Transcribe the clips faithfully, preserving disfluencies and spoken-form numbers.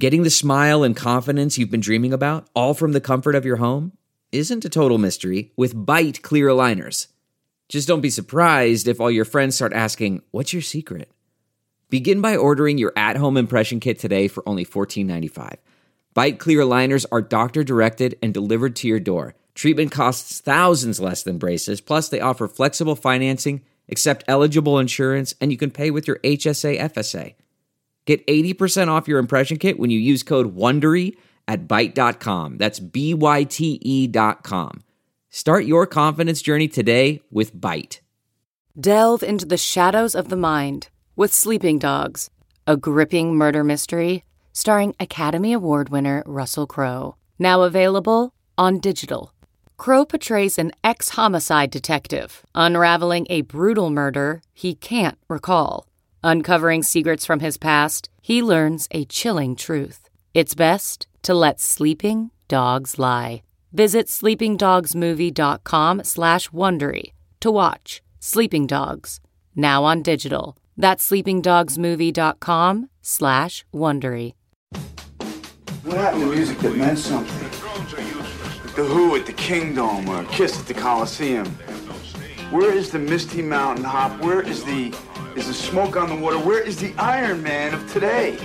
Getting the smile and confidence you've been dreaming about, all from the comfort of your home, isn't a total mystery with Byte clear aligners. Just don't be surprised if all your friends start asking, "What's your secret?" Begin by ordering your at-home impression kit today for only fourteen ninety-five. Byte clear aligners are doctor-directed and delivered to your door. Treatment costs thousands less than braces, plus they offer flexible financing, accept eligible insurance, and you can pay with your H S A F S A. Get eighty percent off your impression kit when you use code WONDERY at byte dot com. That's B Y T E dot com. Start your confidence journey today with Byte. Delve into the shadows of the mind with Sleeping Dogs, a gripping murder mystery starring Academy Award winner Russell Crowe. Now available on digital. Crowe portrays an ex-homicide detective unraveling a brutal murder he can't recall. Uncovering secrets from his past, he learns a chilling truth. It's best to let sleeping dogs lie. Visit sleepingdogsmovie.com slash Wondery to watch Sleeping Dogs, now on digital. That's sleepingdogsmovie.com slash Wondery. What happened to music that meant something? Like the Who at the Kingdom or Kiss at the Coliseum. Where is the Misty Mountain Hop? Where is the is the Smoke on the Water? Where is the Iron Man of today?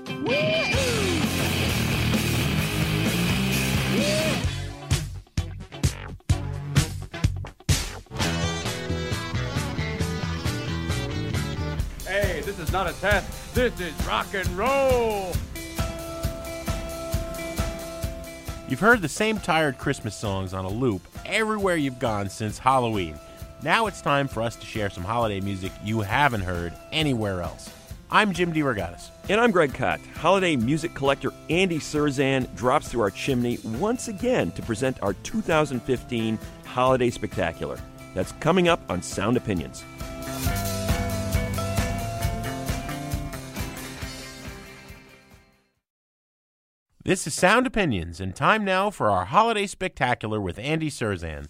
Hey, this is not a test. This is rock and roll. You've heard the same tired Christmas songs on a loop everywhere you've gone since Halloween. Now it's time for us to share some holiday music you haven't heard anywhere else. I'm Jim DeRogatis. And I'm Greg Kot. Holiday music collector Andy Cirzan drops through our chimney once again to present our two thousand fifteen Holiday Spectacular. That's coming up on Sound Opinions. This is Sound Opinions, and time now for our Holiday Spectacular with Andy Cirzan.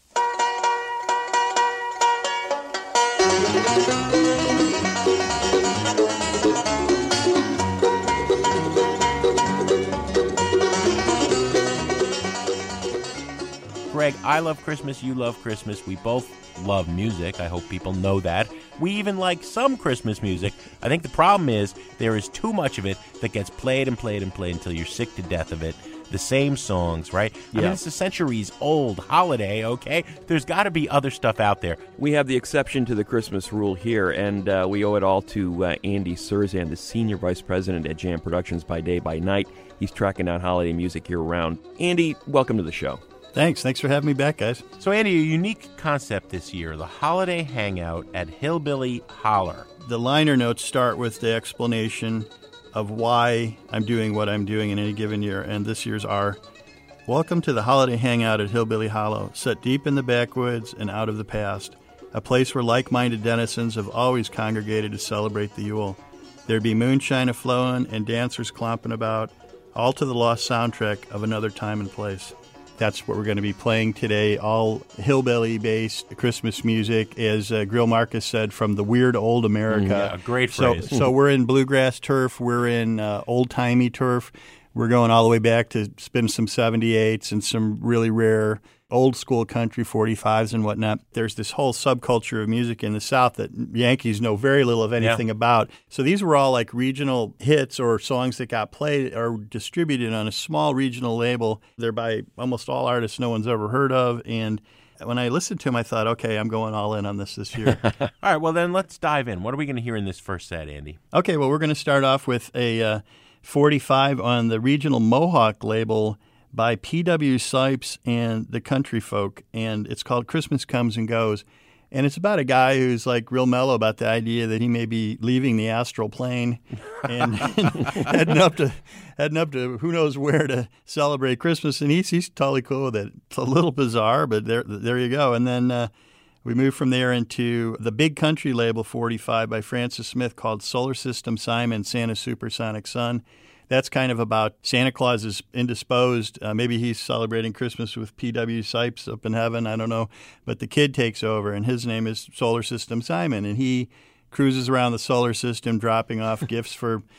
Greg, I love Christmas, you love Christmas, we both love music, I hope people know that. We even like some Christmas music. I think the problem is there is too much of it that gets played and played and played until you're sick to death of it. The same songs, right? Yeah. I mean, it's a centuries-old holiday, okay? There's got to be other stuff out there. We have the exception to the Christmas rule here, and uh, we owe it all to uh, Andy Cirzan, the Senior Vice President at Jam Productions by day, by night. He's tracking down holiday music year-round. Andy, welcome to the show. Thanks. Thanks for having me back, guys. So, Andy, a unique concept this year, the Holiday Hangout at Hillbilly Holler. The liner notes start with the explanation of why I'm doing what I'm doing in any given year, and this year's are, welcome to the Holiday Hangout at Hillbilly Hollow, set deep in the backwoods and out of the past, a place where like-minded denizens have always congregated to celebrate the Yule. There'd be moonshine a-flowing and dancers clomping about, all to the lost soundtrack of another time and place. That's what we're going to be playing today, all hillbilly-based Christmas music, as uh, Grill Marcus said, from the weird old America. Mm, yeah, great phrase. So, so we're in bluegrass turf, we're in uh, old-timey turf. We're going all the way back to spin some seventy-eights and some really rare old-school country forty-fives and whatnot. There's this whole subculture of music in the South that Yankees know very little of anything yeah. about. So these were all like regional hits or songs that got played or distributed on a small regional label. They're by almost all artists no one's ever heard of. And when I listened to them, I thought, okay, I'm going all in on this this year. All right, well, then let's dive in. What are we going to hear in this first set, Andy? Okay, well, we're going to start off with a uh, forty-five on the regional Mohawk label by P W Sipes and the Country Folk, and it's called Christmas Comes and Goes. And it's about a guy who's like real mellow about the idea that he may be leaving the astral plane and heading up to heading up to who knows where to celebrate Christmas. And he's he's totally cool with it. It's a little bizarre, but there there you go. And then uh, we move from there into the big country label forty-five by Francis Smith called Solar System Simon, Santa's Supersonic Son. That's kind of about Santa Claus is indisposed. Uh, maybe he's celebrating Christmas with P W Sipes up in heaven. I don't know. But the kid takes over, and his name is Solar System Simon. And he cruises around the solar system dropping off gifts for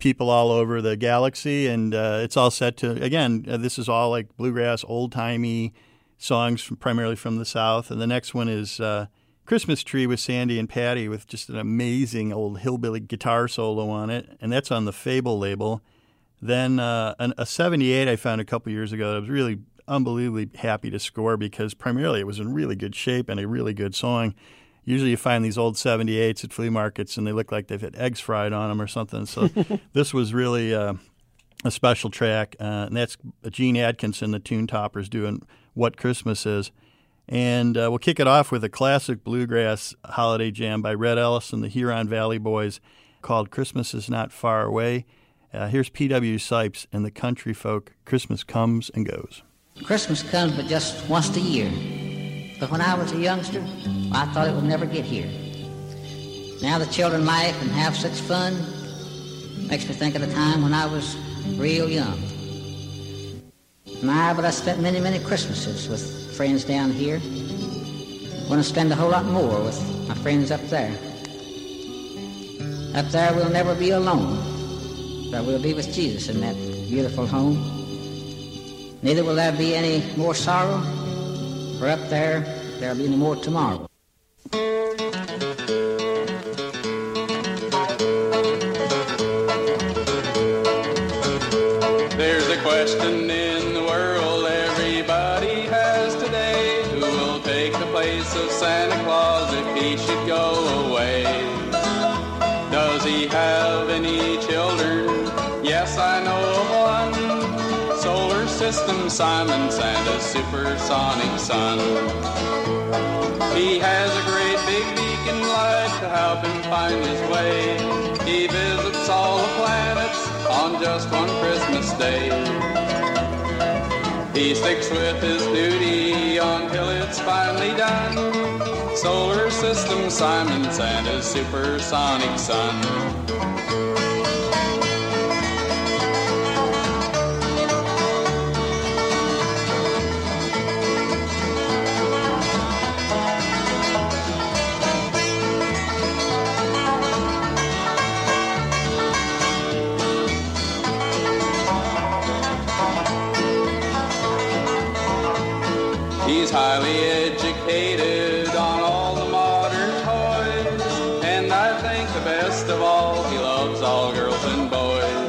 people all over the galaxy, and uh, it's all set to, again, uh, this is all like bluegrass, old-timey songs from, primarily from the South. And the next one is uh, Christmas Tree with Sandy and Patty with just an amazing old hillbilly guitar solo on it, and that's on the Fable label. Then uh, an, a seventy-eight I found a couple years ago that I was really unbelievably happy to score because primarily it was in really good shape and a really good song. Usually you find these old seventy-eights at flea markets and they look like they've had eggs fried on them or something. So this was really uh, a special track, uh, and that's Gene Atkinson, the Tune Toppers, doing What Christmas Is. And uh, we'll kick it off with a classic bluegrass holiday jam by Red Ellis and the Huron Valley Boys called Christmas Is Not Far Away. Uh, here's P W Sipes and the Country Folk, Christmas Comes and Goes. Christmas comes but just once a year. But when I was a youngster, I thought it would never get here. Now the children laugh and have such fun. Makes me think of the time when I was real young. My, but I spent many, many Christmases with friends down here. Want to spend a whole lot more with my friends up there. Up there we'll never be alone, but we'll be with Jesus in that beautiful home. Neither will there be any more sorrow, for up there there'll be no more tomorrow. There's a question in the world everybody has today. Who will take the place of Santa Claus if he should go away? Does he have any children? Yes, I know of one. Solar System Simon, Santa's supersonic son. He has a great big beacon light to help him find his way. He visits all the planets on just one Christmas day. He sticks with his duty until it's finally done. Solar System Simon, Santa's supersonic son. He's highly educated on all the modern toys, and I think the best of all, he loves all girls and boys.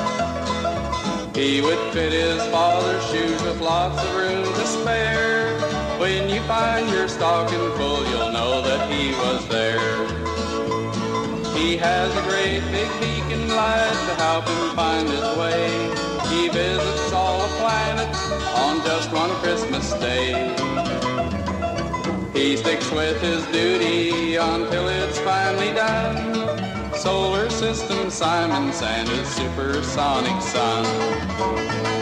He would fit his father's shoes with lots of room to spare. When you find your stocking full, you'll know that he was there. He has a great big beacon light to help him find his way. He visits all the planets on just one Christmas day. He sticks with his duty until it's finally done. Solar System Simon, Santa's supersonic son.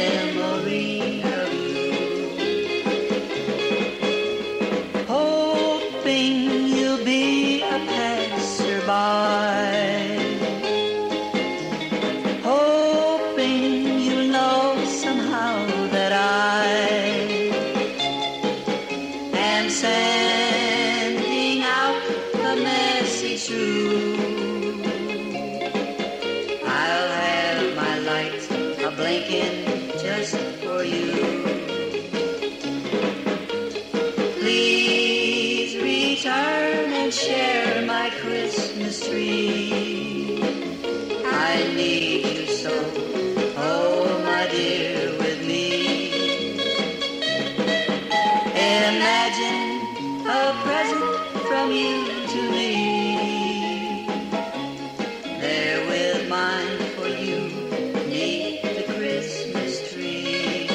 Oh you. Please return and share my Christmas tree. I need you so, oh my dear, with me. Imagine a present from you to me, there with mine for you, neath the Christmas tree.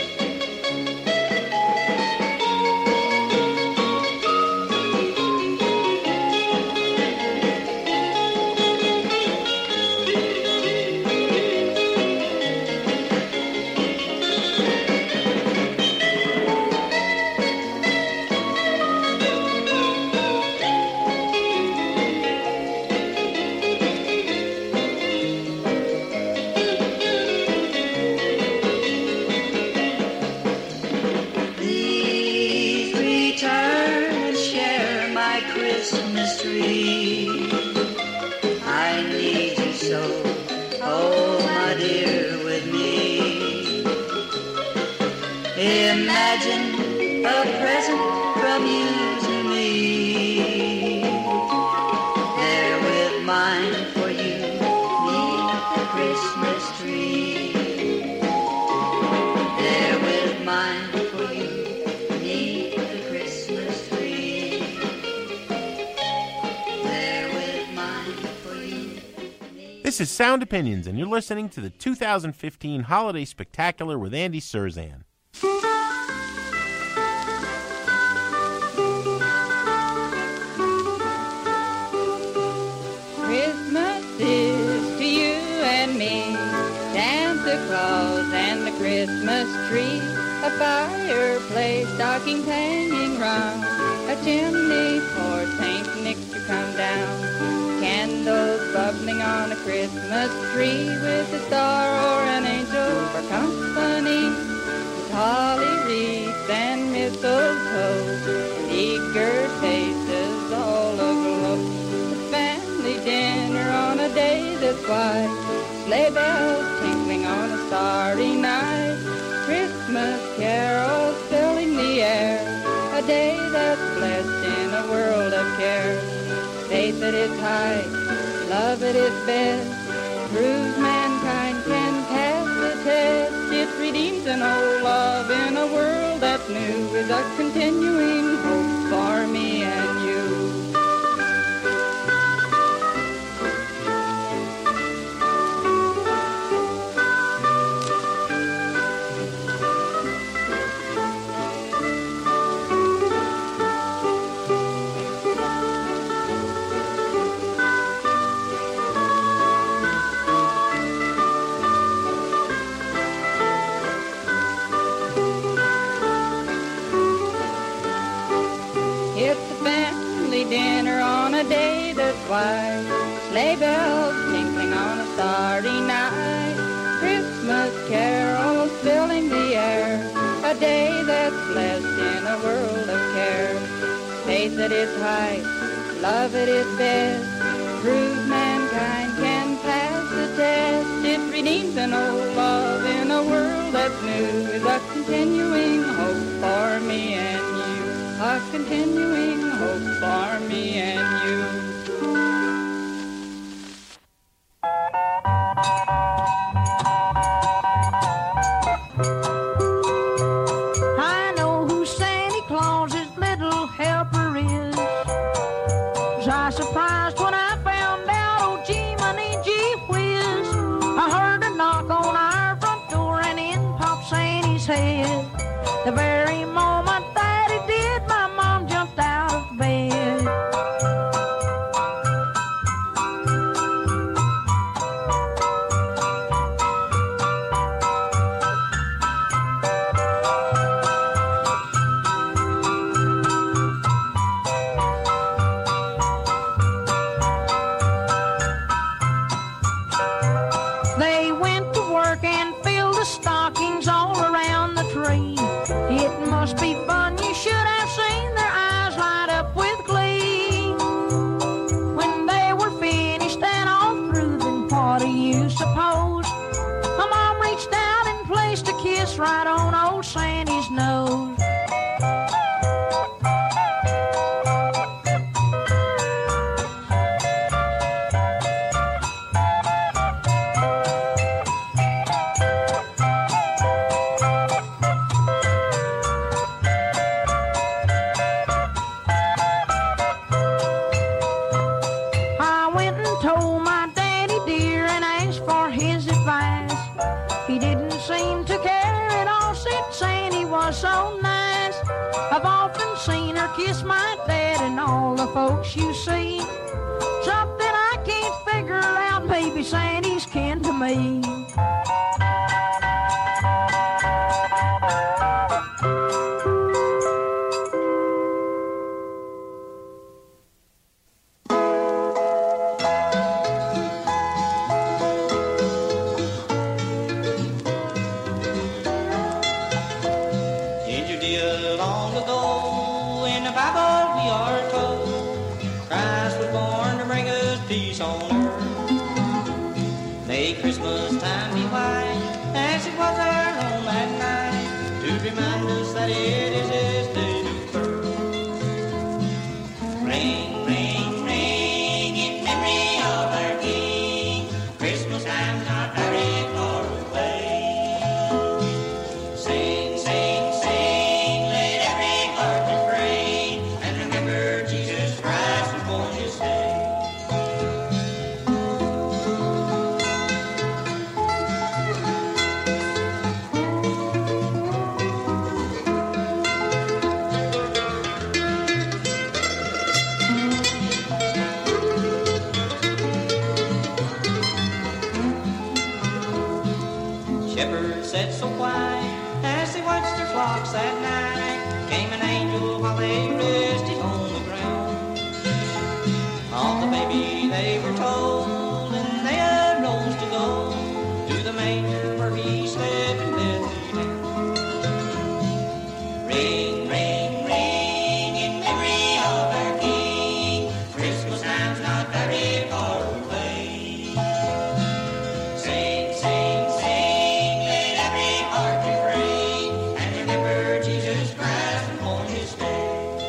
Christmas tree. I need you so, oh my dear, with me. Imagine a present from you to me, there with mine for you, neath the Christmas tree. There with mine for you, neath the Christmas tree. This is Sound Opinions, and you're listening to the two thousand fifteen Holiday Spectacular with Andy Cirzan. Christmas is to you and me, Santa Claus and the Christmas tree, a fireplace, stockings hanging round, a chimney for Saint Nick to come down. Candles bubbling on a Christmas tree with a star or an angel for company. With holly wreaths and mistletoe and eager faces all aglow. With family dinner on a day that's white, sleigh bells tinkling on a starry night. Christmas carols filling the air, a day that's blessed in a world of care. Faith at its height, love at its best, proves mankind can pass the test. It redeems an old love in a world that's new, is a continuing hope for me and you. Dinner on a day that's white, sleigh bells tinkling on a starry night, Christmas carols filling the air, a day that's blessed in a world of care. Faith at its height, love at its best, proves mankind can pass the test. It redeems an old love in a world that's new, is a continuing hope for me and you, a continuing hope for me and you. I know who Santa Claus's little helper is. Was I surprised when I found out, oh gee, money, gee whiz. I heard a knock on our front door and in popped Santa's head. The very moment that he did, my mom jumped out of bed. kiss right on old Sandy's nose. I went and told my daddy dear and asked for his advice. He didn't seem to care at all, said Sandy was so nice. I've often seen her kiss my dad and all the folks you see. Something I can't figure out, maybe Sandy's kin to me. Ginger dear, long ago, in the Bible we are told, Christ was born to bring us peace on earth. May Christmas time be white, as it was there on that night, to remind us that it is His day to birth. Ring, ring, ring, in memory of our King, Christmas time's not very far away. Sing, sing, sing, let every heart be free, and remember Jesus Christ was born this day. Shepherds sat so quiet as they watched their flocks that night. Came an angel while they rested on the ground. Of the baby they were told, and they arose to go to the manger where he slept in Bethlehem. Ring, ring, ring, in memory of our King, Christmas time's not very far away. Sing, sing, sing, let every heart be free, and remember Jesus Christ was born this day.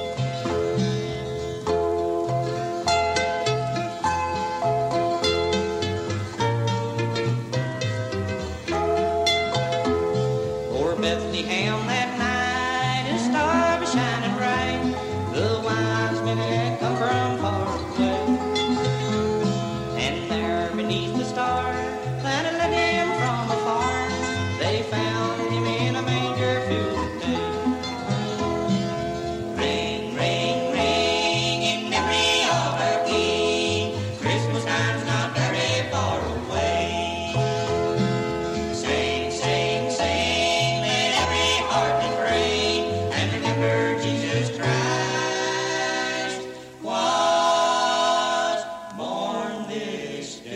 O'er Bethlehem that night, a star was shining bright. The wise men had come from far away, and there beneath the star, that led him from afar, they found him in a manger filled with hay. Ring, ring, ring, in memory of our King, Christmas time's not very far away. Sing, sing, sing, let every heart be free, and remember Jesus Christ was born this day.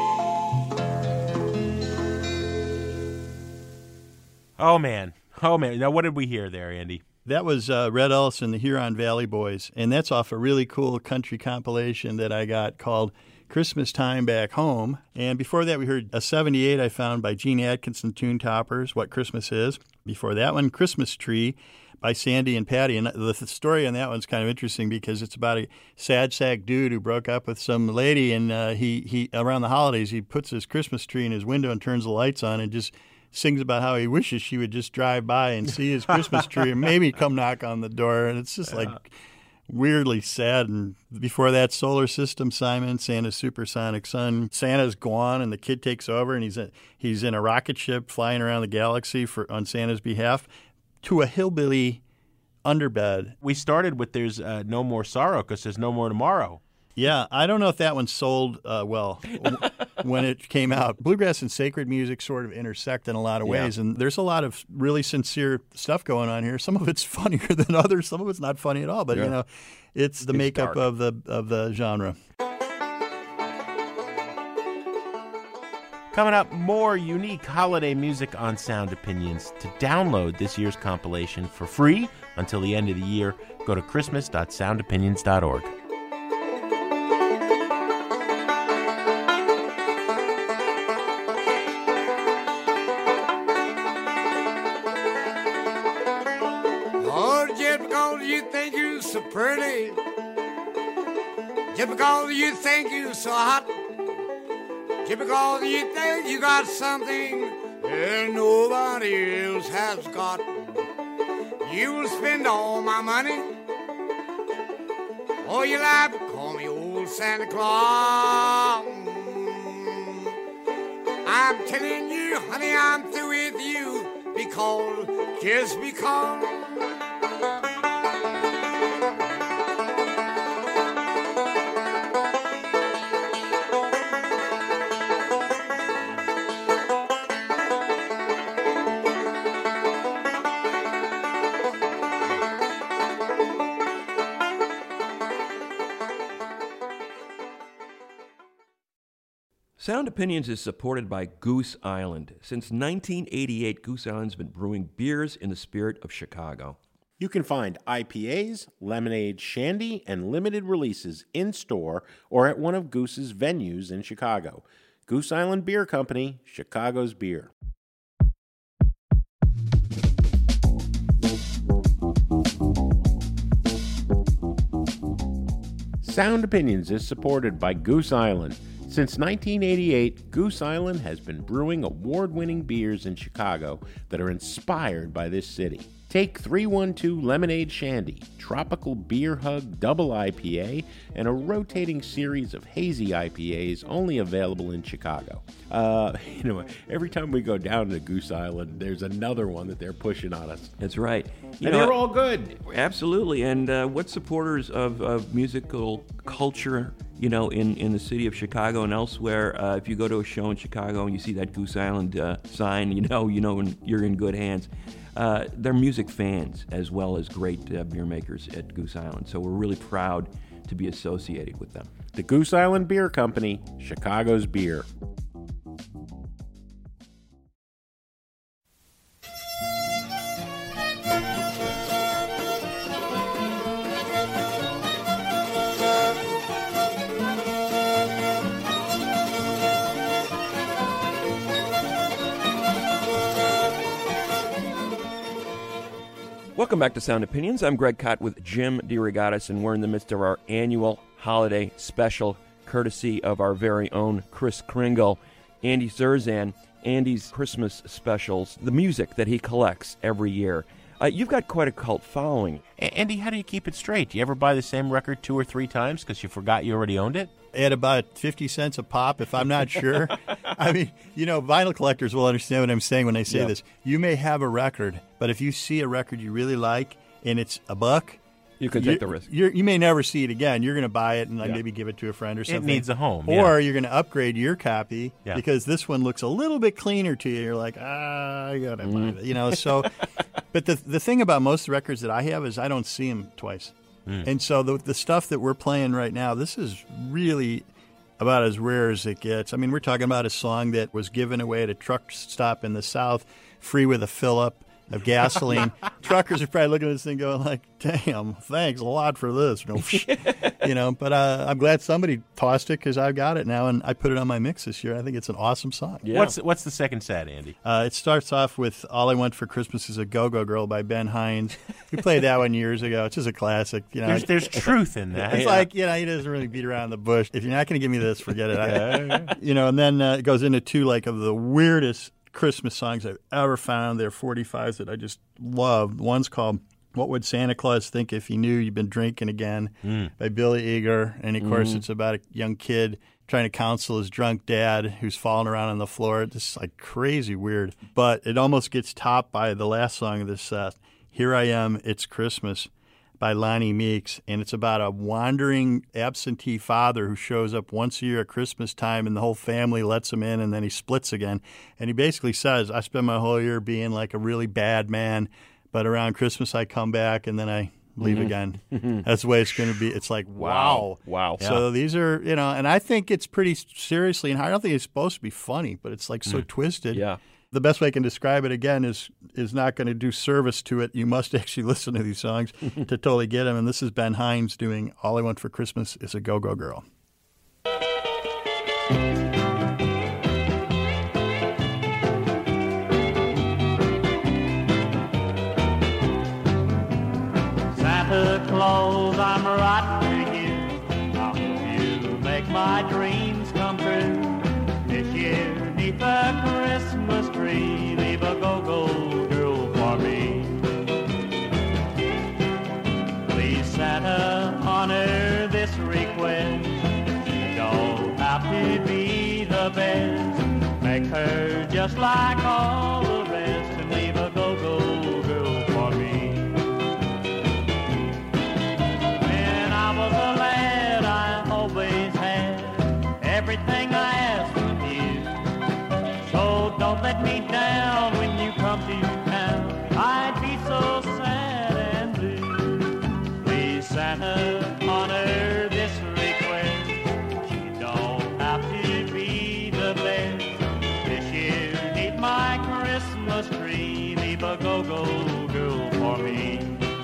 Oh, man. Oh, man. Now, what did we hear there, Andy? That was uh, Red Ellis and the Huron Valley Boys, and that's off a really cool country compilation that I got called Christmas Time Back Home. And before that, we heard a seventy-eight I found by Gene Atkinson, Tune Toppers, What Christmas Is. Before that one, Christmas Tree by Sandy and Patty. And the, the story on that one's kind of interesting because it's about a sad sack dude who broke up with some lady, and uh, he, he around the holidays, he puts his Christmas tree in his window and turns the lights on and just sings about how he wishes she would just drive by and see his Christmas tree and maybe come knock on the door. And it's just like weirdly sad. And before that, Solar System, Simon, Santa's Supersonic Son. Santa's gone and the kid takes over, and he's a, he's in a rocket ship flying around the galaxy for on Santa's behalf to a hillbilly underbed. We started with There's uh, No More Sorrow because there's no more tomorrow. Yeah, I don't know if that one sold uh, well when it came out. Bluegrass and sacred music sort of intersect in a lot of ways, yeah. And there's a lot of really sincere stuff going on here. Some of it's funnier than others. Some of it's not funny at all, but, yeah. you know, it's the it's makeup dark. of the of the genre. Coming up, more unique holiday music on Sound Opinions. To download this year's compilation for free until the end of the year, go to christmas dot sound opinions dot org. just because you think you're so pretty, just because you think you're so hot, just because you think you got something that nobody else has got, you will spend all my money all your life. Call me old Santa Claus. I'm telling you, honey, I'm through with you because, just because. Sound Opinions is supported by Goose Island. Since nineteen eighty-eight, Goose Island's been brewing beers in the spirit of Chicago. You can find I P As, lemonade, shandy, and limited releases in-store or at one of Goose's venues in Chicago. Goose Island Beer Company, Chicago's beer. Sound Opinions is supported by Goose Island. Since nineteen eighty-eight, Goose Island has been brewing award-winning beers in Chicago that are inspired by this city. Take three one two Lemonade Shandy, Tropical Beer Hug Double I P A, and a rotating series of hazy I P As only available in Chicago. Uh, you know, every time we go down to Goose Island, there's another one that they're pushing on us. That's right. You and know, they're all good. Absolutely. And uh, what supporters of, of musical culture, you know, in, in the city of Chicago and elsewhere, uh, if you go to a show in Chicago and you see that Goose Island uh, sign, you know, you know you're in good hands. Uh, they're music fans as well as great uh, beer makers at Goose Island. So we're really proud to be associated with them. The Goose Island Beer Company, Chicago's beer. Welcome back to Sound Opinions. I'm Greg Cott with Jim DeRogatis, and we're in the midst of our annual holiday special, courtesy of our very own Kris Kringle, Andy Cirzan. Andy's Christmas specials, the music that he collects every year. Uh, you've got quite a cult following. A- Andy, how do you keep it straight? Do you ever buy the same record two or three times because you forgot you already owned it? At about fifty cents a pop, if I'm not sure. I mean, you know, vinyl collectors will understand what I'm saying when I say Yep. this. You may have a record, but if you see a record you really like and it's a buck, you can take the risk. You're, you may never see it again. You're going to buy it and like Yeah. maybe give it to a friend or It something. needs a home, Or yeah. you're going to upgrade your copy Yeah. because this one looks a little bit cleaner to you. You're like, ah, I got to buy it. You know, so. But the the thing about most records that I have is I don't see them twice. Mm. And so the the stuff that we're playing right now, this is really about as rare as it gets. I mean, we're talking about a song that was given away at a truck stop in the South, free with a fill-up of gasoline. Truckers are probably looking at this thing going like, damn, thanks a lot for this. No, you know, but uh, I'm glad somebody tossed it because I've got it now, and I put it on my mix this year. I think it's an awesome song. Yeah. What's what's the second set, Andy? Uh, it starts off with All I Want for Christmas is a Go-Go Girl by Ben Hines. We played that one years ago. It's just a classic. You know, There's, there's truth in that. It's Yeah. like, you know, he doesn't really beat around the bush. If you're not going to give me this, forget it. I- Yeah. you know, and then uh, it goes into two, like, of the weirdest Christmas songs I've ever found. They're forty-fives that I just love. One's called What Would Santa Claus Think If He Knew You've Been Drinking Again Mm. by Billy Eager. And, of course, Mm. it's about a young kid trying to counsel his drunk dad who's falling around on the floor. Just like crazy weird. But it almost gets topped by the last song of this set, Here I Am, It's Christmas, by Lonnie Meeks, and it's about a wandering absentee father who shows up once a year at Christmas time, and the whole family lets him in, and then he splits again. And he basically says, I spend my whole year being like a really bad man, but around Christmas I come back, and then I leave Mhm. again. That's the way it's going to be. It's like, wow. Wow. So these are, you know, and I think it's pretty seriously, and I don't think it's supposed to be funny, but it's like so Mm. twisted. Yeah. The best way I can describe it again is is not going to do service to it. You must actually listen to these songs to totally get them. And this is Ben Hines doing All I Want for Christmas is a Go-Go Girl. clothes, I'm right to you. I hope you make my dreams come true. This year, neath the Christmas tree, leave a go-go girl for me. Please, Santa, honor this request. You don't have to be the best. Make her just like all the rest and leave a go-go girl for me. When I was a lad, I always had everything I asked of you. So don't let me down when you come to town. I'd be so sad and blue. Please, Santa, honor this request. You don't have to be the best. My Christmas tree, leave a go-go girl for me.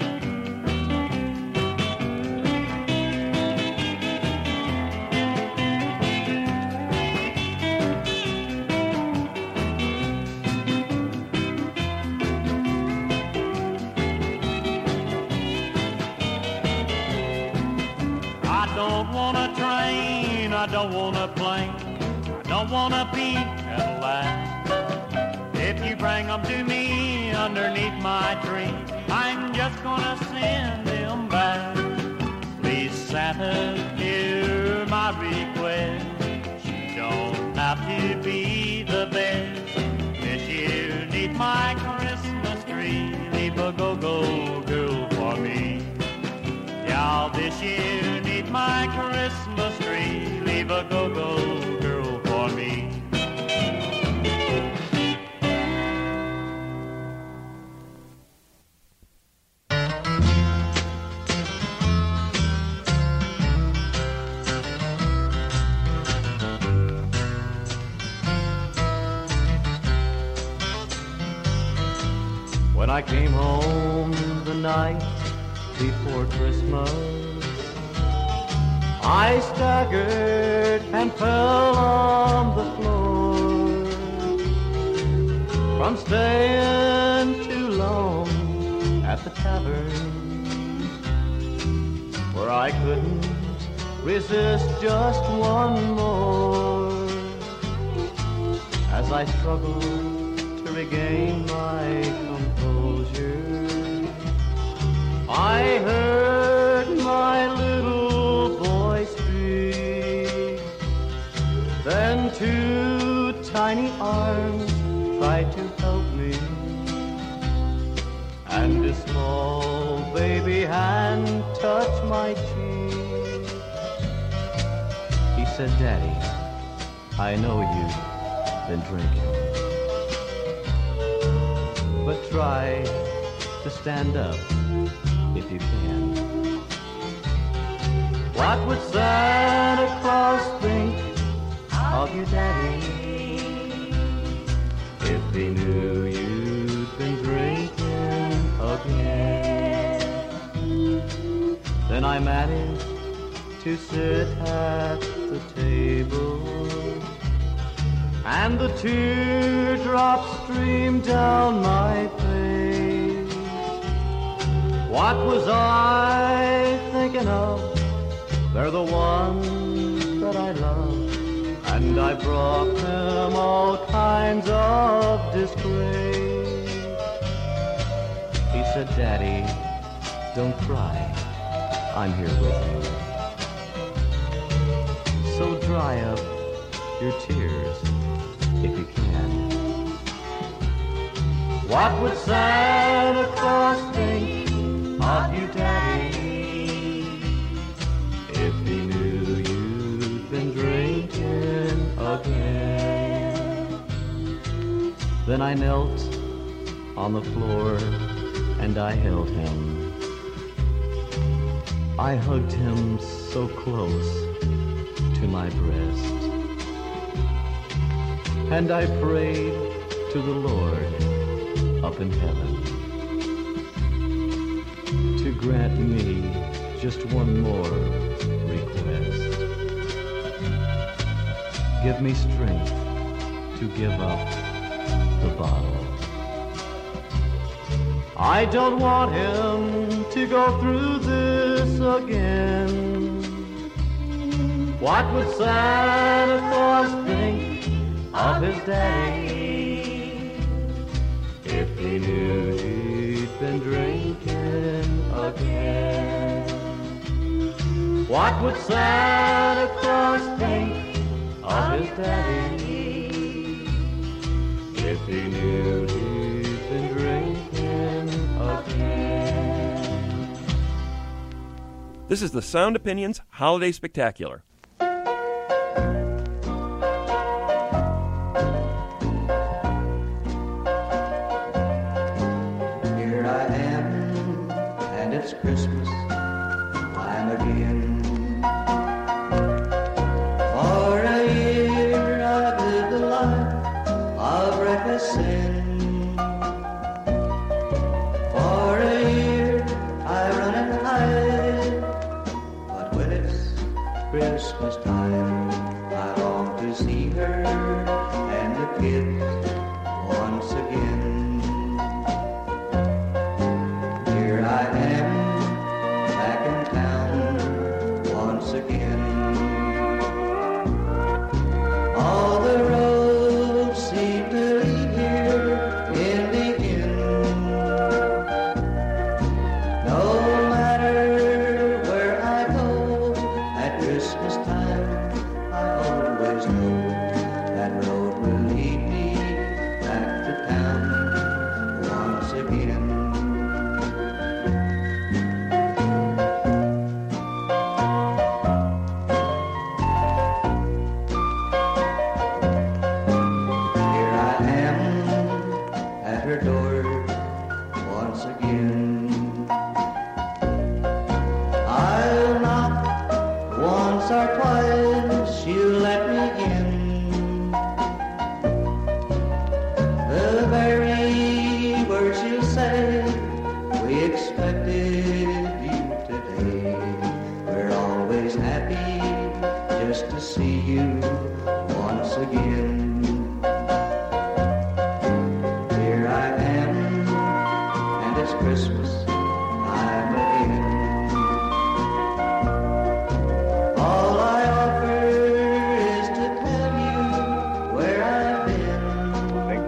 I don't want a train, I don't want a plane, I don't want a pink Cadillac. If you bring them to me underneath my tree, I'm just gonna send them back. Please, Santa, hear my request. You don't have to be the best. This year, neath my Christmas tree, leave a go-go girl for me. Yeah, this year, neath my Christmas tree, leave a go-go girl for me. When I came home the night before Christmas, I staggered and fell on the floor from staying too long at the tavern, where I couldn't resist just one more. As I struggled to regain my composure, I heard my little voice speak. Then two tiny arms tried to help me, and a small baby hand touched my cheek. He said, "Daddy, I know you've been drinking, but try to stand up if you can. What would Santa Claus think of you, Daddy, if he knew you'd been drinking again?" Then I managed to sit at the table, and the teardrops streamed down my face. What was I thinking of? They're the ones that I love, and I brought them all kinds of disgrace. He said, "Daddy, don't cry, I'm here with you. So dry up your tears if you can. What would Santa Claus think of you, Daddy, if he knew you'd been drinking again?" Then I knelt on the floor and I held him. I hugged him so close to my breast, and I prayed to the Lord up in heaven to grant me just one more request. Give me strength to give up the bottle. I don't want him to go through this again. What would Santa Claus think of his daddy if he knew he'd been drinking again? What would Santa Claus think of his daddy if he knew he'd been drinking again? This is the Sound Opinions Holiday Spectacular. Here I am, and it's Christmas time again. For a year I've lived a life of reckless sin. For a year I run and hide, but when it's Christmas time, I long to see her and the kids once again. Here I am, back in town once again. All the roads seem to lead here in the end. No matter where I go at Christmas time, I always know that road will lead me back to town once again. Here I am at her door once again. I'll knock once or twice, she'll let me in. The very words she'll say, we expected you today. We're always happy just to see you once again. Here I am, and it's Christmas time again. All I offer is to tell you where I've been.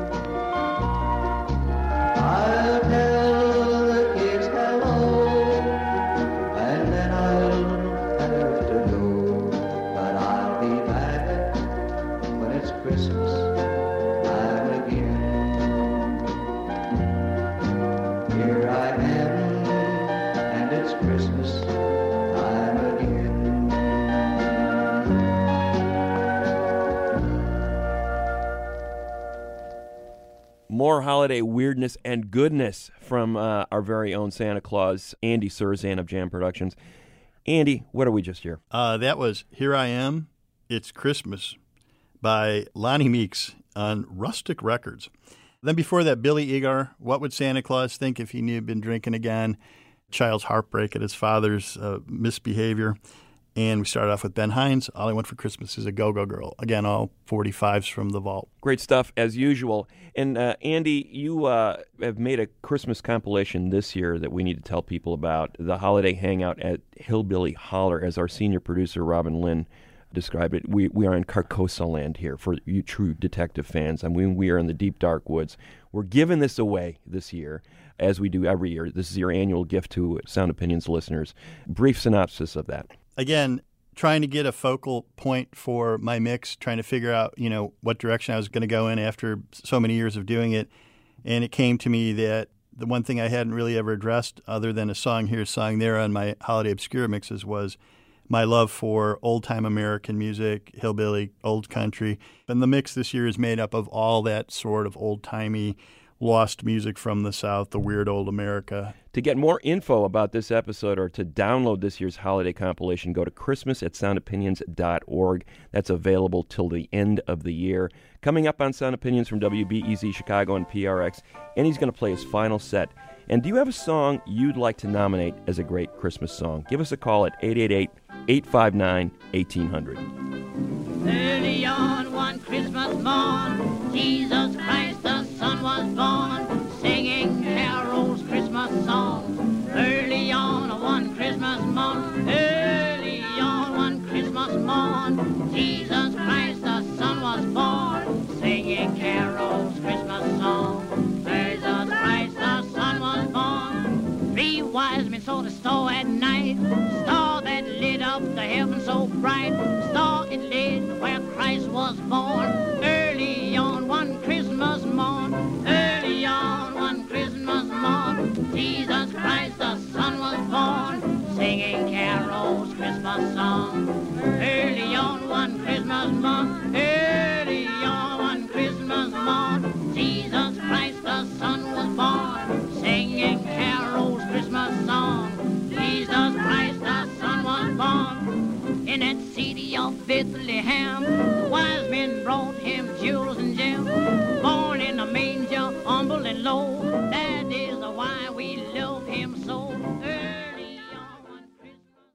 I'll tell the kids hello, and then I'll have to go. But I'll be back when it's Christmas time again. Here I am, and it's Christmas time again. More holiday weirdness and goodness from uh, our very own Santa Claus, Andy Surzan of Jam Productions. Andy, what did we just hear? Uh, that was Here I Am, It's Christmas by Lonnie Meeks on Rustic Records. Then before that, Billy Egar, What Would Santa Claus Think If He Knew He'd Been Drinking Again? Child's heartbreak at his father's uh, misbehavior. And we started off with Ben Hines, All I Want for Christmas Is a Go-Go Girl. Again, all forty-fives from the vault. Great stuff, as usual. And uh, Andy, you uh, have made a Christmas compilation this year that we need to tell people about, the holiday hangout at Hillbilly Holler, as our senior producer, Robin Lynn, described it. We we are in Carcosa land here for you true detective fans. I mean, we are in the deep, dark woods. We're giving this away this year, as we do every year. This is your annual gift to Sound Opinions listeners. Brief synopsis of that. Again, trying to get a focal point for my mix, trying to figure out, you know, what direction I was going to go in after so many years of doing it. And it came to me that the one thing I hadn't really ever addressed, other than a song here, a song there on my Holiday Obscura mixes, was my love for old-time American music, hillbilly, old country. And the mix this year is made up of all that sort of old-timey, lost music from the South, the weird old America. To get more info about this episode or to download this year's holiday compilation, go to Christmas at sound opinions dot org. That's available till the end of the year. Coming up on Sound Opinions from W B E Z Chicago and P R X, and he's going to play his final set. And do you have a song you'd like to nominate as a great Christmas song? Give us a call at eight eight eight, eight five nine, one eight zero zero. Early on one Christmas morn, Jesus Christ the Son was born, singing carols Christmas song. Early on one Christmas morn, early on one Christmas morn, Jesus Christ the Son was born, singing carols, Christmas song. Jesus Christ the Son was born. Three wise men saw the star at night, star that lit up the heaven so bright, star it lit where Christ was born. Early on one Christmas morn, early on one Christmas morn, Jesus Christ the Son was born, singing carols, Christmas song. Early on one Christmas morn, early on one Christmas morn, Jesus Christ the Son was born, singing carols, Christmas song. Jesus Christ the Son was born in that city of Bethlehem. The wise men brought him jewels and gems, born in a manger, humble and low. That is why we love him so. Early on one Christmas.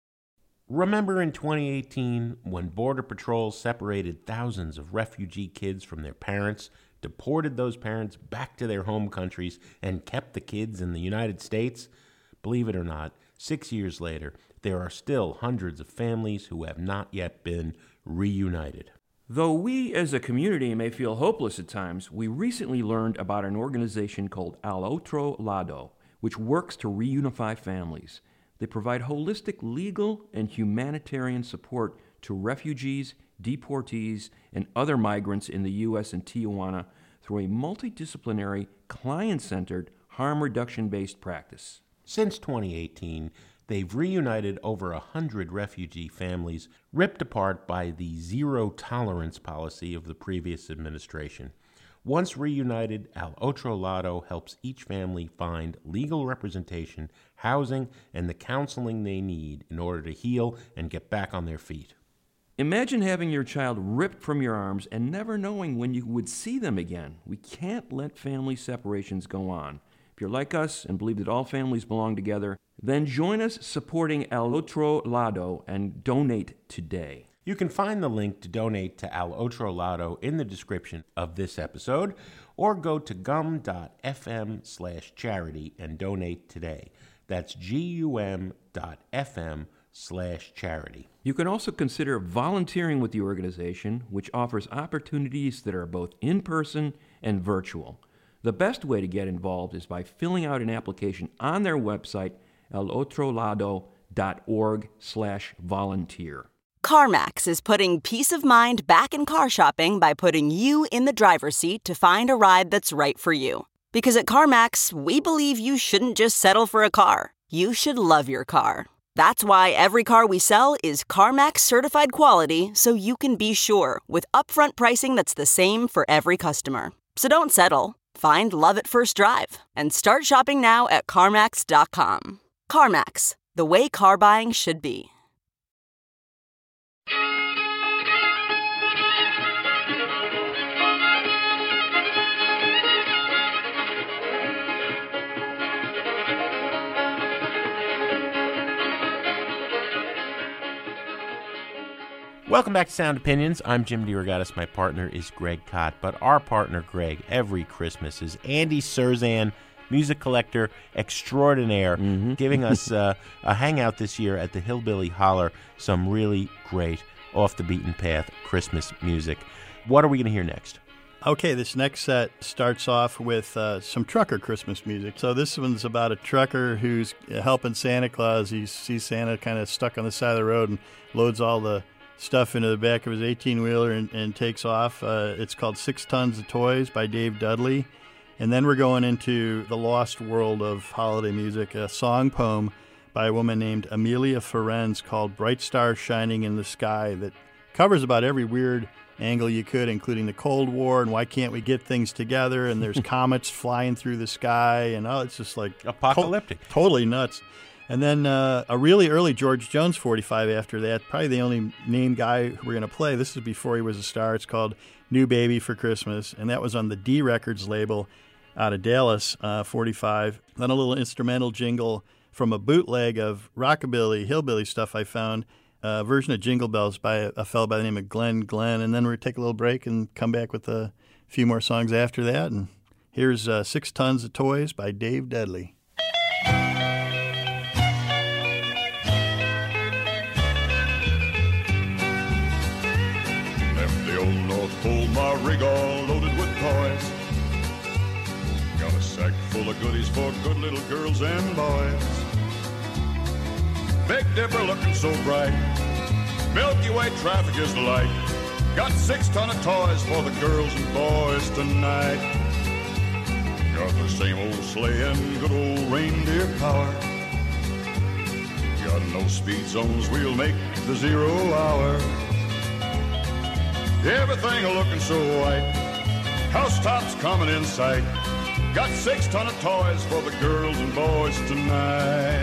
Remember in twenty eighteen when Border Patrol separated thousands of refugee kids from their parents, deported those parents back to their home countries, and kept the kids in the United States? Believe it or not, six years later, there are still hundreds of families who have not yet been reunited. Though we as a community may feel hopeless at times, we recently learned about an organization called Al Otro Lado, which works to reunify families. They provide holistic legal and humanitarian support to refugees, deportees, and other migrants in the U S and Tijuana through a multidisciplinary, client-centered, harm reduction-based practice. Since twenty eighteen, they've reunited over a hundred refugee families ripped apart by the zero-tolerance policy of the previous administration. Once reunited, Al Otro Lado helps each family find legal representation, housing, and the counseling they need in order to heal and get back on their feet. Imagine having your child ripped from your arms and never knowing when you would see them again. We can't let family separations go on. If you're like us and believe that all families belong together, then join us supporting Al Otro Lado and donate today. You can find the link to donate to Al Otro Lado in the description of this episode, or go to gum.fm slash charity and donate today. That's gum.fm slash charity. You can also consider volunteering with the organization, which offers opportunities that are both in-person and virtual. The best way to get involved is by filling out an application on their website, alotrolado.org slash volunteer. CarMax is putting peace of mind back in car shopping by putting you in the driver's seat to find a ride that's right for you. Because at CarMax, we believe you shouldn't just settle for a car. You should love your car. That's why every car we sell is CarMax certified quality, so you can be sure with upfront pricing that's the same for every customer. So don't settle. Find love at first drive and start shopping now at CarMax dot com. CarMax, the way car buying should be. Welcome back to Sound Opinions. I'm Jim DeRogatis. My partner is Greg Kot. But our partner, Greg, every Christmas is Andy Cirzan, music collector extraordinaire, mm-hmm. giving us uh, a hangout this year at the Hillbilly Holler, some really great off-the-beaten-path Christmas music. What are we going to hear next? Okay, this next set starts off with uh, some trucker Christmas music. So this one's about a trucker who's helping Santa Claus. He sees Santa kind of stuck on the side of the road and loads all the stuff into the back of his eighteen-wheeler and, and takes off. Uh, it's called Six Tons of Toys by Dave Dudley. And then we're going into the lost world of holiday music, a song poem by a woman named Amelia Ferenz called Bright Stars Shining in the Sky that covers about every weird angle you could, including the Cold War and why can't we get things together, and there's comets flying through the sky, and oh, it's just like apocalyptic. To- totally nuts. And then uh, a really early George Jones forty-five after that, probably the only name guy we're going to play. This is before he was a star. It's called New Baby for Christmas, and that was on the D Records label out of Dallas, uh, forty-five. Then a little instrumental jingle from a bootleg of rockabilly, hillbilly stuff I found, a version of Jingle Bells by a, a fellow by the name of Glenn Glenn. And then we're going to take a little break and come back with a few more songs after that. And here's uh, Six Tons of Toys by Dave Dudley. my rig all loaded with toys. Got a sack full of goodies for good little girls and boys. Big Dipper looking so bright, Milky Way traffic is the light. Got six ton of toys for the girls and boys tonight. Got the same old sleigh and good old reindeer power. Got no speed zones, we'll make the zero hour. Everything looking so white, housetops coming in sight. Got six ton of toys for the girls and boys tonight.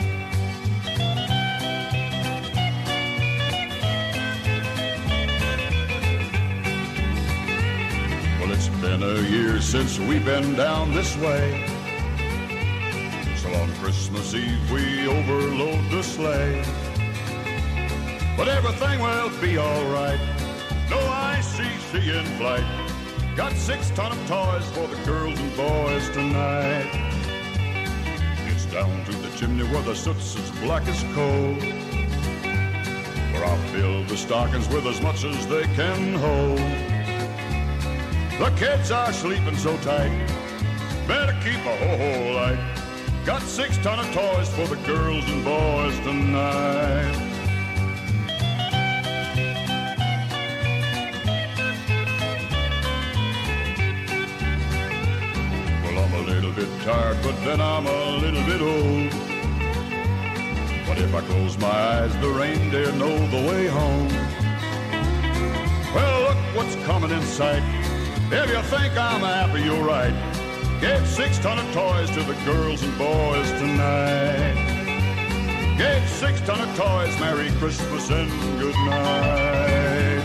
Well, it's been a year since we've been down this way. So on Christmas Eve we overload the sleigh. But everything will be alright, no I C C in flight. Got six ton of toys for the girls and boys tonight. It's down to the chimney where the soot's as black as coal, where I'll fill the stockings with as much as they can hold. The kids are sleeping so tight, better keep a ho-ho light. Got six ton of toys for the girls and boys tonight. Well, I'm a little bit tired, but then I'm a little bit old. But if I close my eyes, the reindeer know the way home. Well, look what's coming in sight. If you think I'm happy, you're right. Gave six ton of toys to the girls and boys tonight. Gave six ton of toys, Merry Christmas and good night.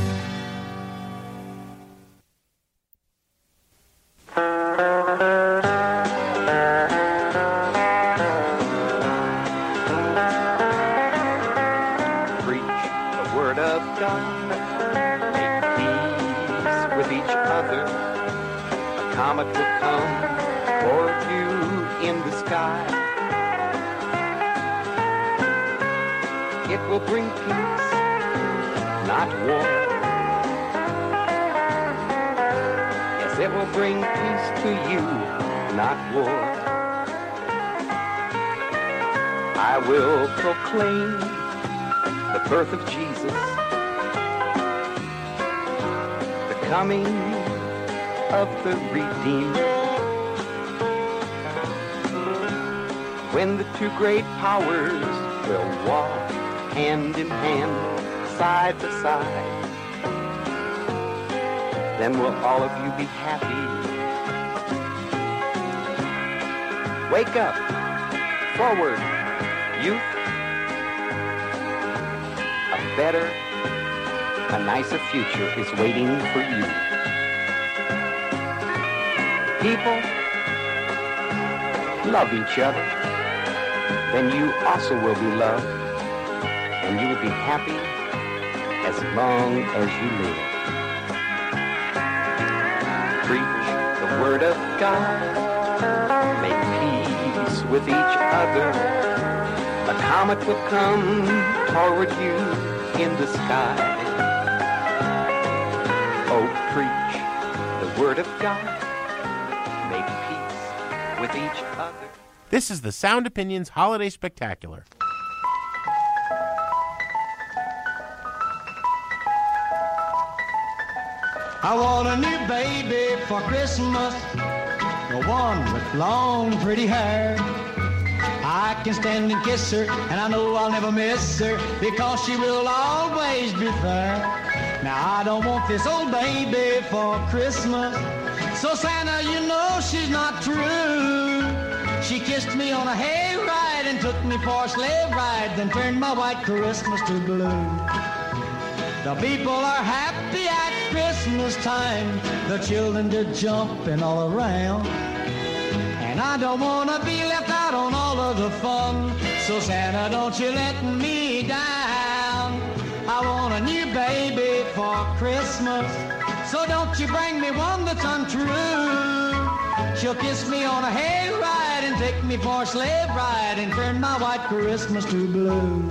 Preach the word of God, make peace with each other. A comet will come toward you in the sky. It will bring peace, not war. Yes, it will bring peace to you, not war. I will proclaim the birth of Jesus, the coming of the Redeemer. When the two great powers will walk hand in hand, side by side, then will all of you be happy. Wake up, forward, youth. A better, a nicer future is waiting for you. People, love each other, then you also will be loved, and you will be happy as long as you live. Preach the word of God, make peace with each other. A comet will come toward you in the sky. Oh, preach the word of God, make peace with each other. This is the Sound Opinions Holiday Spectacular. I want a new baby for Christmas, the one with long, pretty hair. I can stand and kiss her, and I know I'll never miss her, because she will always be fair. Now I don't want this old baby for Christmas, so Santa, you know she's not true. She kissed me on a hayride and took me for a sleigh ride, then turned my white Christmas to blue. The people are happy at Christmas time, the children are jumping all around, and I don't want to be left out on all of the fun, so Santa, don't you let me down. I want a new baby for Christmas, so don't you bring me one that's untrue. She'll kiss me on a hayride and take me for a sleigh ride and turn my white Christmas to blue.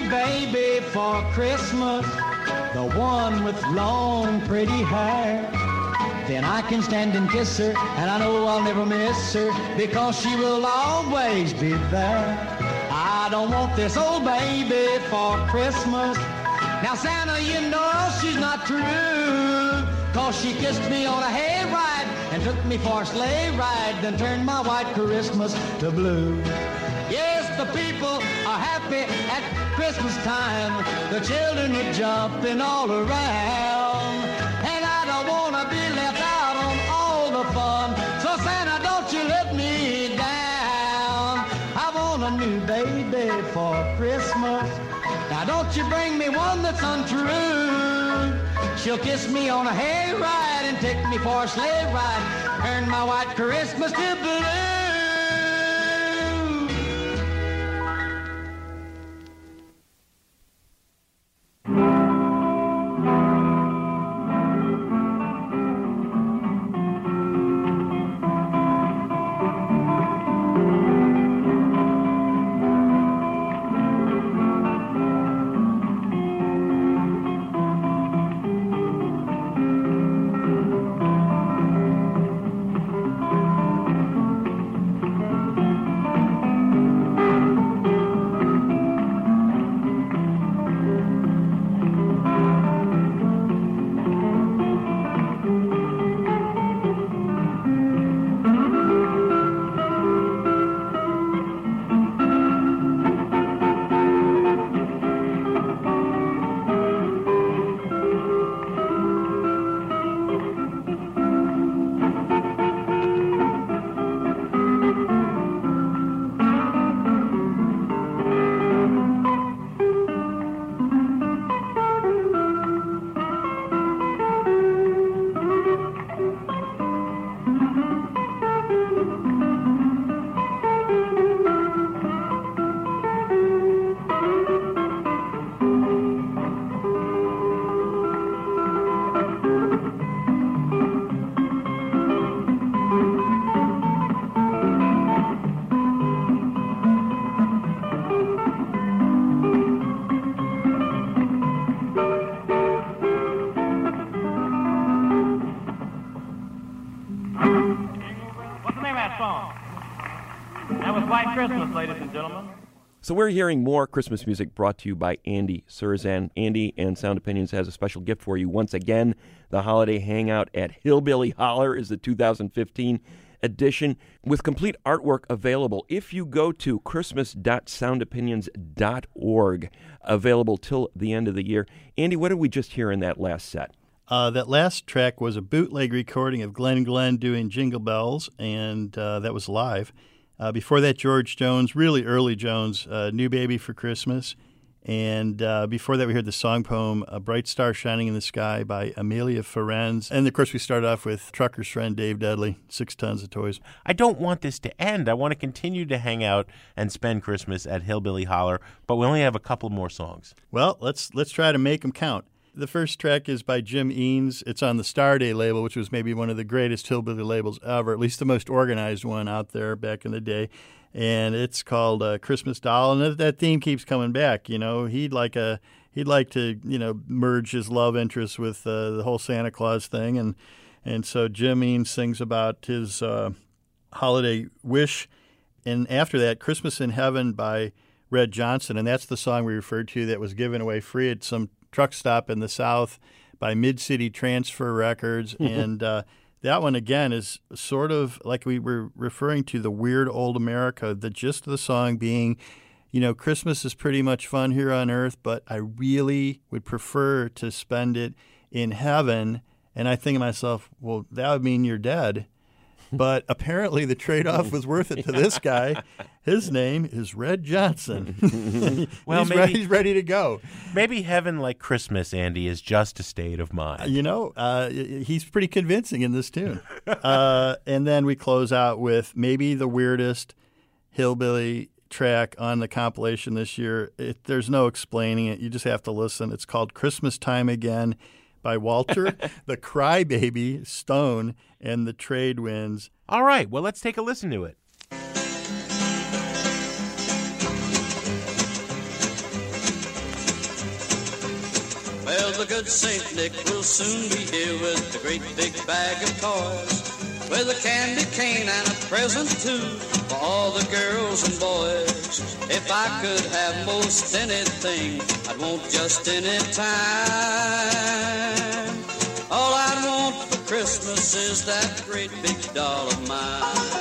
baby for Christmas, the one with long pretty hair. Then I can stand and kiss her, and I know I'll never miss her, because she will always be there. I don't want this old baby for Christmas. Now Santa, you know she's not true, 'cause she kissed me on a hayride and took me for a sleigh ride, then turned my white Christmas to blue. Yes, the people are happy at Christmas time. The children are jumping all around, and I don't want to be left out on all the fun. So Santa, don't you let me down. I want a new baby for Christmas. Now don't you bring me one that's untrue. She'll kiss me on a hayride and take me for a sleigh ride, turn my white Christmas to blue. Christmas, ladies and gentlemen. So we're hearing more Christmas music brought to you by Andy Cirzan. Andy and Sound Opinions has a special gift for you. Once again, the holiday hangout at Hillbilly Holler is the two thousand fifteen edition with complete artwork available if you go to christmas dot sound opinions dot org, available till the end of the year. Andy, what did we just hear in that last set? Uh, that last track was a bootleg recording of Glenn Glenn doing Jingle Bells, and uh, that was live. Uh, before that, George Jones, really early Jones, uh, New Baby for Christmas. And uh, before that, we heard the song poem, A Bright Star Shining in the Sky by Amelia Ferenz. And, of course, we started off with Trucker's friend Dave Dudley, Six Tons of Toys. I don't want this to end. I want to continue to hang out and spend Christmas at Hillbilly Holler, but we only have a couple more songs. Well, let's let's try to make them count. The first track is by Jim Eanes. It's on the Starday label, which was maybe one of the greatest hillbilly labels ever, at least the most organized one out there back in the day. And it's called uh, Christmas Doll, and that theme keeps coming back. You know, he'd like a he'd like to you know merge his love interest with uh, the whole Santa Claus thing, and and so Jim Eanes sings about his uh, holiday wish. And after that, Christmas in Heaven by Red Johnson, and that's the song we referred to that was given away free at some truck stop in the South by Mid-City Transfer Records. And uh, that one, again, is sort of like we were referring to the weird old America, the gist of the song being, you know, Christmas is pretty much fun here on earth, but I really would prefer to spend it in heaven. And I think to myself, well, that would mean you're dead. But apparently the trade-off was worth it to this guy. His name is Red Johnson. Well, he's, maybe, re- he's ready to go. Maybe heaven like Christmas, Andy, is just a state of mind. You know, uh, he's pretty convincing in this tune. uh, and then we close out with maybe the weirdest hillbilly track on the compilation this year. It, there's no explaining it. You just have to listen. It's called Christmas Time Again by Walter, the Crybaby, Stone, and the Trade Winds. All right, well, let's take a listen to it. the good Saint Nick will soon be here with a great big bag of toys, with a candy cane and a present too for all the girls and boys. If I could have most anything, I'd want just any time. All I'd want for Christmas is that great big doll of mine.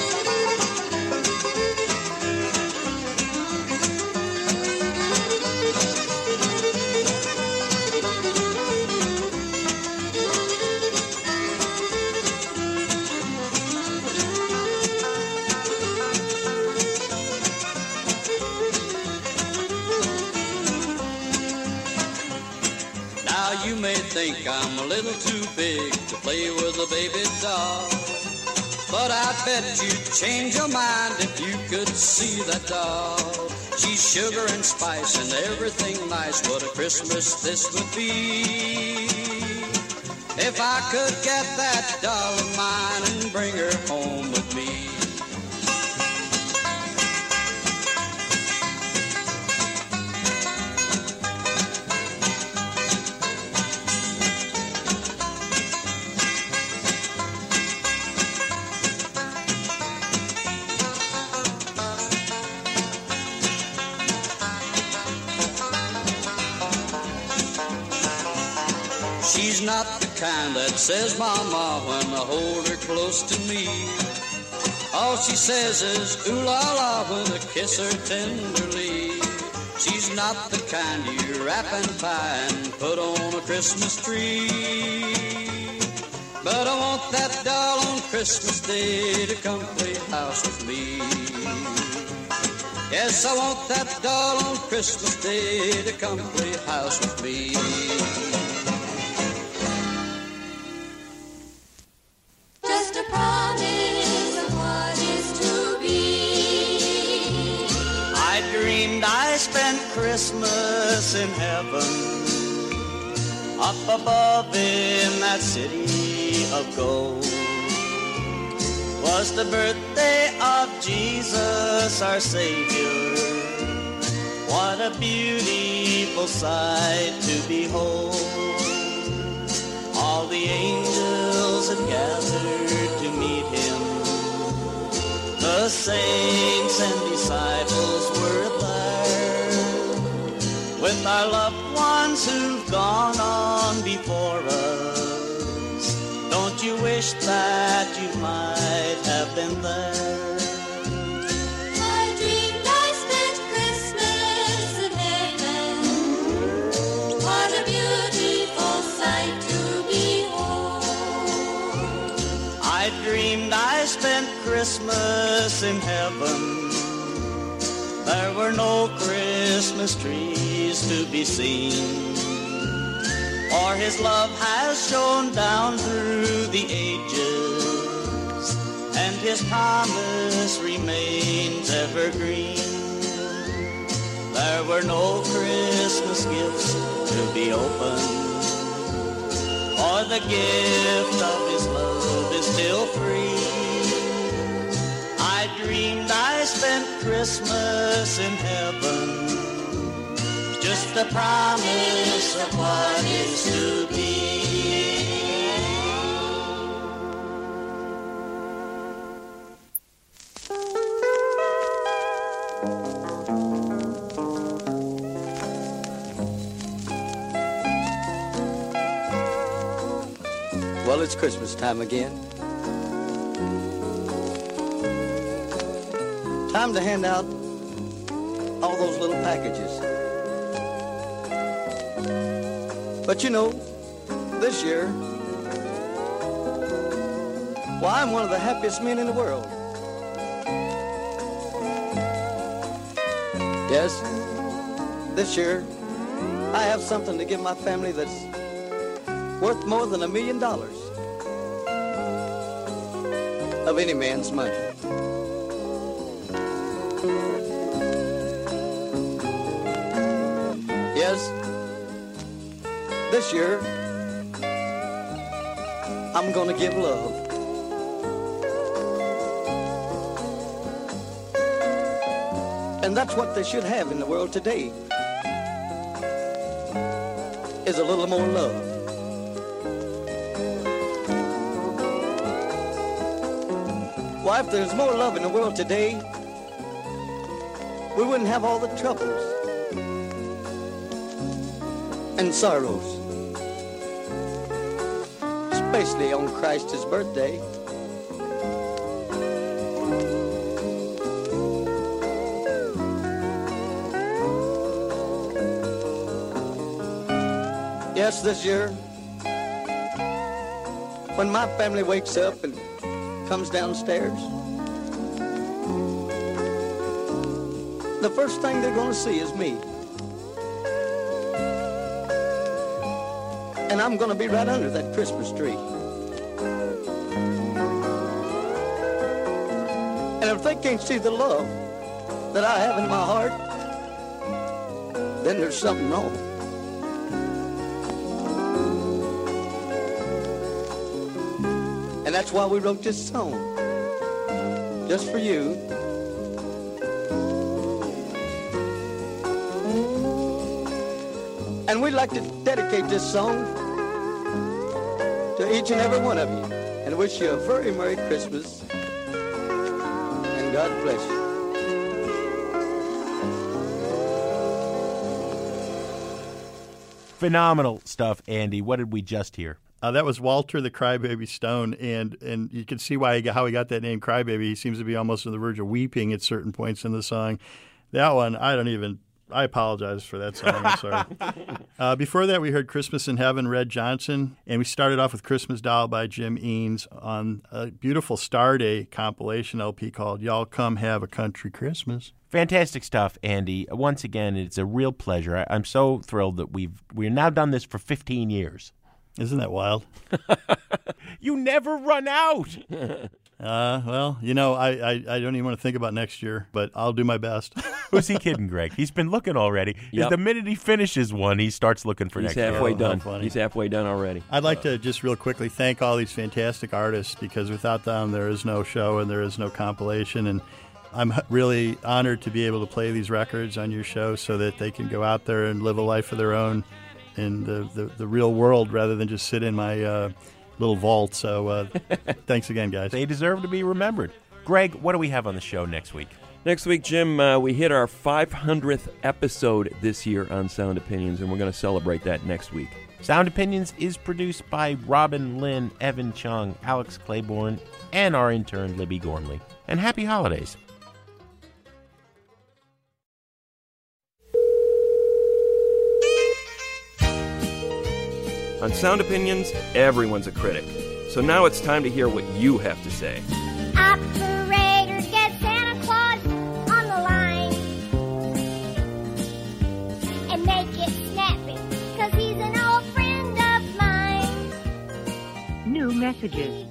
You may think I'm a little too big to play with a baby doll, but I bet you'd change your mind if you could see that doll. She's sugar and spice and everything nice. What a Christmas this would be if I could get that doll of mine and bring her home with me. She's not the kind that says mama when I hold her close to me. All she says is ooh la la when I kiss her tenderly. She's not the kind you wrap and tie and put on a Christmas tree. But I want that doll on Christmas Day to come play house with me. Yes, I want that doll on Christmas Day to come play house with me. Just a promise of what is to be. I dreamed I spent Christmas in heaven, up above in that city of gold. 'Twas the birthday of Jesus our Savior. What a beautiful sight to behold. All the angels had gathered to meet him. The saints and disciples were there, with our loved ones who've gone on before us. Don't you wish that you might have been there? I dreamed I spent Christmas in heaven. What a beautiful sight to behold. I dreamed I spent Christmas in heaven. There were no Christmas trees to be seen, for his love has shone down through the ages, and his promise remains evergreen. There were no Christmas gifts to be opened, for the gift of his love is still free. I dreamed I spent Christmas in heaven, just a promise of what is to be. Well, it's Christmas time again. Time to hand out all those little packages. But you know, this year, well, I'm one of the happiest men in the world. Yes, this year, I have something to give my family that's worth more than a million dollars of any man's money. Yes, this year, I'm gonna give love. And that's what they should have in the world today. is a little more love. Why, if there's more love in the world today, we wouldn't have all the troubles and sorrows, especially on Christ's birthday. Yes, this year, when my family wakes up and comes downstairs, the first thing they're going to see is me. And I'm going to be right under that Christmas tree. And if they can't see the love that I have in my heart, then there's something wrong. And that's why we wrote this song, just for you. And we'd like to dedicate this song to each and every one of you and wish you a very Merry Christmas and God bless you. Phenomenal stuff, Andy. What did we just hear? Uh, that was Walter the Crybaby Stone, and and you can see why he got, how he got that name Crybaby. He seems to be almost on the verge of weeping at certain points in the song. That one, I don't even – I apologize for that song. I'm sorry. uh, before that, we heard Christmas in Heaven, Red Johnson, and we started off with Christmas Doll by Jim Eanes on a beautiful Star Day compilation L P called Y'all Come Have a Country Christmas. Fantastic stuff, Andy. Once again, it's a real pleasure. I, I'm so thrilled that we've we've now done this for fifteen years. Isn't that wild? You never run out. Uh, well, you know, I, I, I don't even want to think about next year, but I'll do my best. Who's he kidding, Greg? He's been looking already. Yep. The minute he finishes one, he starts looking for He's next year. halfway Oh, done. how funny. He's halfway done already. I'd like to just real quickly thank all these fantastic artists, because without them, there is no show and there is no compilation. And I'm h- really honored to be able to play these records on your show so that they can go out there and live a life of their own in the, the, the real world rather than just sit in my uh, little vault. So uh, thanks again, guys. They deserve to be remembered. Greg, what do we have on the show next week? Next week, Jim, uh, we hit our five hundredth episode this year on Sound Opinions, and we're going to celebrate that next week. Sound Opinions is produced by Robin Lynn, Evan Chung, Alex Claiborne, and our intern, Libby Gormley. And happy holidays. On Sound Opinions, everyone's a critic. So now it's time to hear what you have to say. Operator, get Santa Claus on the line and make it snappy, 'cause he's an old friend of mine. New messages.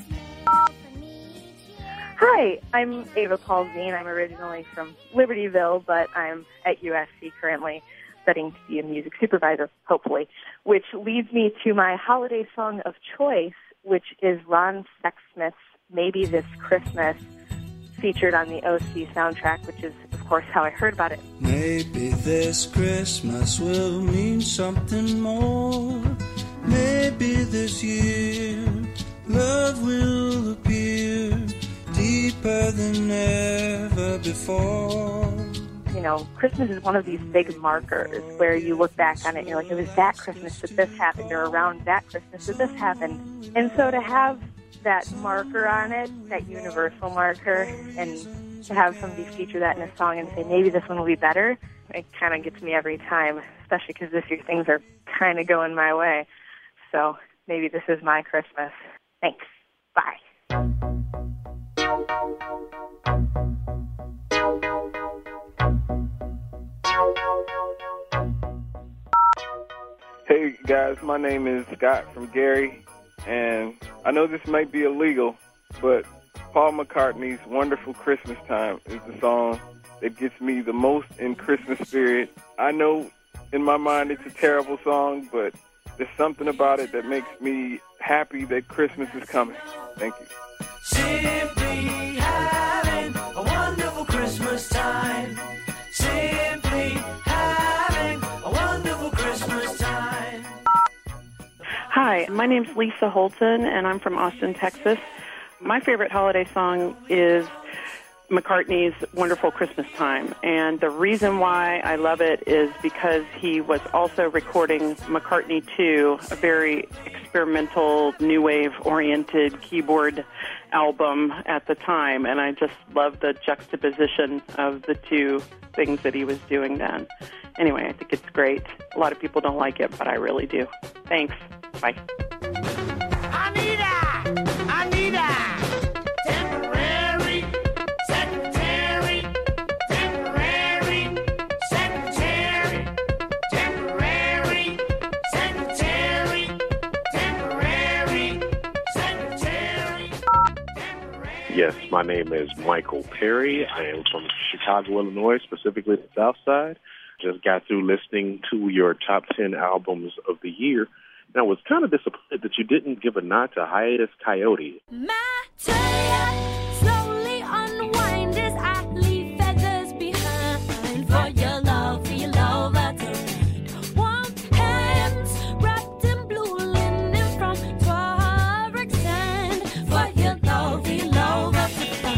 Hi, I'm Ava Paulzine. I'm originally from Libertyville, but I'm at U S C currently studying to be a music supervisor, hopefully, which leads me to my holiday song of choice, which is Ron Sexsmith's Maybe This Christmas, featured on the O C soundtrack, which is, of course, how I heard about it. Maybe this Christmas will mean something more. Maybe this year love will appear deeper than ever before. You know, Christmas is one of these big markers where you look back on it and you're like, it was that Christmas that this happened, or around that Christmas that this happened. And so to have that marker on it, that universal marker, and to have somebody feature that in a song and say, maybe this one will be better, it kind of gets me every time, especially because this year things are kind of going my way. So maybe this is my Christmas. Thanks. Bye. Hey guys, my name is Scott from Gary, and I know this might be illegal, but Paul McCartney's Wonderful Christmas Time is the song that gets me the most in Christmas spirit. I know in my mind it's a terrible song, but there's something about it that makes me happy that Christmas is coming. Thank you. Simply having a wonderful Christmas time. Simply having a wonderful Christmas time. Hi, my name's Lisa Holton, and I'm from Austin, Texas. My favorite holiday song is McCartney's Wonderful Christmas Time, and the reason why I love it is because he was also recording McCartney two, a very experimental, new wave-oriented keyboard album at the time, and I just love the juxtaposition of the two things that he was doing then. Anyway, I think it's great. A lot of people don't like it, but I really do. Thanks. Bye. Anita! Anita! Temporary secretary, temporary secretary, temporary secretary, temporary secretary. Yes, my name is Michael Perry. I am from Chicago, Illinois, specifically the South Side. Just got through listening to your top ten albums of the year. And I was kind of disappointed that you didn't give a nod to Hiatus Coyote. My tail slowly unwind as I leave feathers behind. For your love, for your love, I turned. Warm hands wrapped in blue linen from Tuareg sand. For your love, for your love, I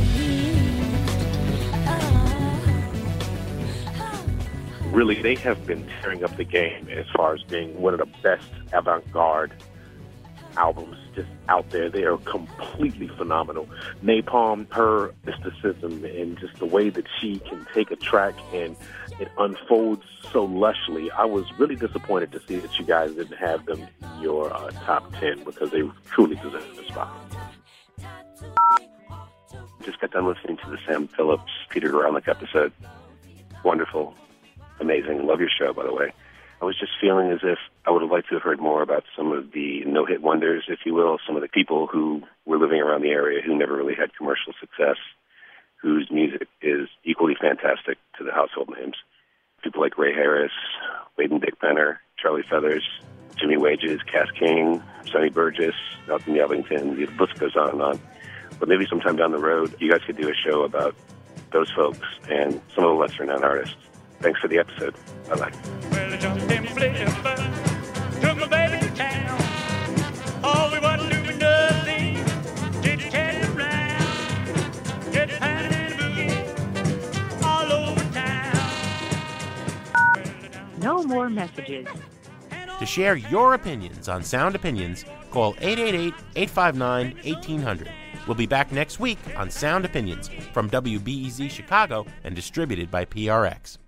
turned. Really, they have been tearing up the game as far as being one of the best avant-garde albums just out there. They are completely phenomenal. Napalm, her mysticism, and just the way that she can take a track and it unfolds so lushly. I was really disappointed to see that you guys didn't have them in your uh, top ten because they truly deserve the spot. Just got done listening to the Sam Phillips, Peter Garlic episode. Wonderful. Amazing. Love your show, by the way. I was just feeling as if I would have liked to have heard more about some of the no-hit wonders, if you will, some of the people who were living around the area who never really had commercial success, whose music is equally fantastic to the household names. People like Ray Harris, Wade and Dick Benner, Charlie Feathers, Jimmy Wages, Cass King, Sonny Burgess, Malcolm Yellington. The list goes on and on. But maybe sometime down the road, you guys could do a show about those folks and some of the lesser-known artists. Thanks for the episode. Bye-bye. Well, I jumped in flipper, took my baby to town. Oh, we wasn't doing nothing, just chatting around, just pounding and boogie all over town. No more messages. To share your opinions on Sound Opinions, call eight eight eight, eight five nine, one eight zero zero. We'll be back next week on Sound Opinions from W B E Z Chicago and distributed by P R X.